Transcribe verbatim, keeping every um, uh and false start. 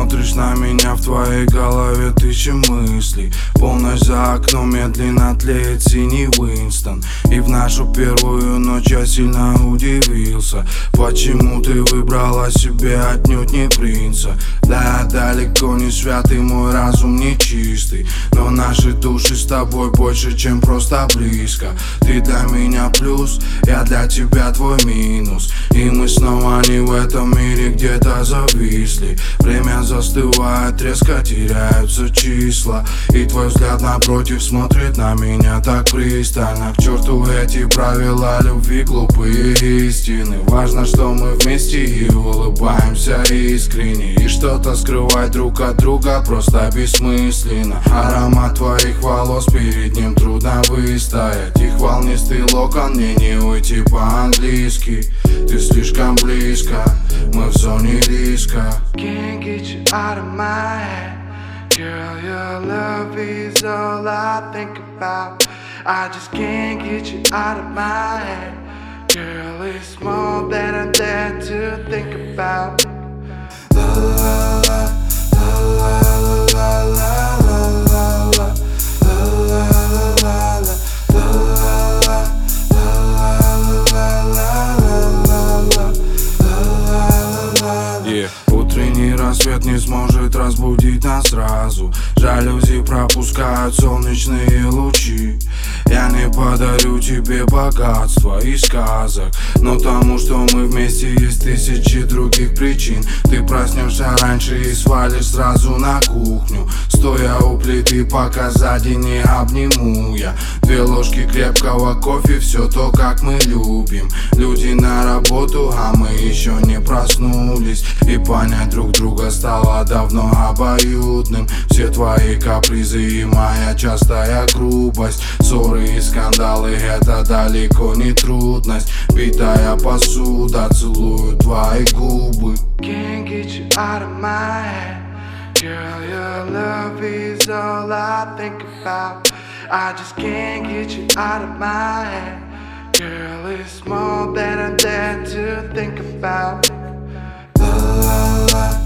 смотришь на меня, в твоей голове тысячи мыслей. Полночь за окном медленно тлеет синий Уинстон. И в нашу первую ночь я сильно удивился, почему ты выбрала себе отнюдь не принца. Да, я далеко не святый, мой разум не чистый, но наши души с тобой больше, чем просто близко. Ты для меня плюс, я для тебя твой минус, и мы снова не в этом мире где-то зависли. Время застывает, резко теряются числа, и твой взгляд напротив смотрит на меня так пристально. К черту эти правила любви, глупые истины. Важно, что мы вместе и улыбаемся искренне, и что-то скрывать друг от друга просто бессмысленно. Аромат твоих волос, перед ним трудно выстоять. Их волнистый локон, мне не уйти по-английски. Ты слишком близко, мы в зоне риска. Can't get you out of my head. Girl, your love is all I think about. I just can't get you out of my head. Girl, it's more than I dare to think about. La la la, la la la la la la, la la la la. Утренний рассвет не сможет разбудить нас сразу. Жалюзи пропускают солнечные лучи. Я не подарю тебе богатства и сказок, но тому, что мы вместе, есть тысячи других причин. Ты проснешься раньше и свалишь сразу на кухню, стоя у плиты, пока сзади не обниму я. Две ложки крепкого кофе, все то, как мы любим. Люди на работу, а мы еще не проснулись, и понять друг друга стало давно обоюдным. Все твои капризы и моя частая грубость, ссоры и скандалы — это далеко не трудность. Битая посуда, целую твои губы. Can't get you out of my head. Girl, your love is all I think about. I just can't get you out of my head. Girl, it's more than I dare to think about. La la la.